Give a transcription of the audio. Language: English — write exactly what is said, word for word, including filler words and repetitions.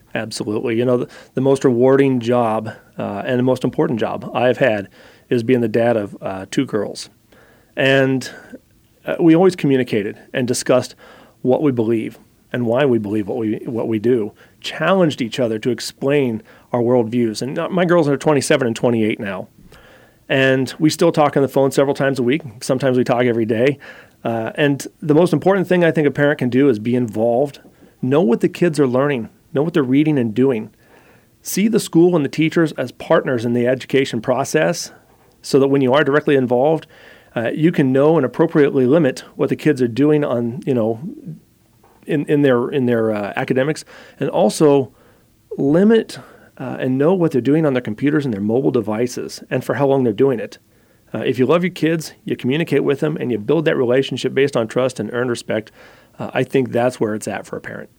Absolutely. You know, the, the most rewarding job uh, and the most important job I've had is being the dad of uh, two girls. And uh, we always communicated and discussed what we believe and why we believe what we what we do, challenged each other to explain our worldviews. And uh, my girls are twenty-seven and twenty-eight now. And we still talk on the phone several times a week. Sometimes we talk every day. Uh, and the most important thing I think a parent can do is be involved, know what the kids are learning, know what they're reading and doing. See the school and the teachers as partners in the education process so that when you are directly involved, uh, you can know and appropriately limit what the kids are doing on, you know, in, in their in their uh, academics, and also limit uh, and know what they're doing on their computers and their mobile devices and for how long they're doing it. Uh, if you love your kids, you communicate with them, and you build that relationship based on trust and earned respect, uh, I think that's where it's at for a parent.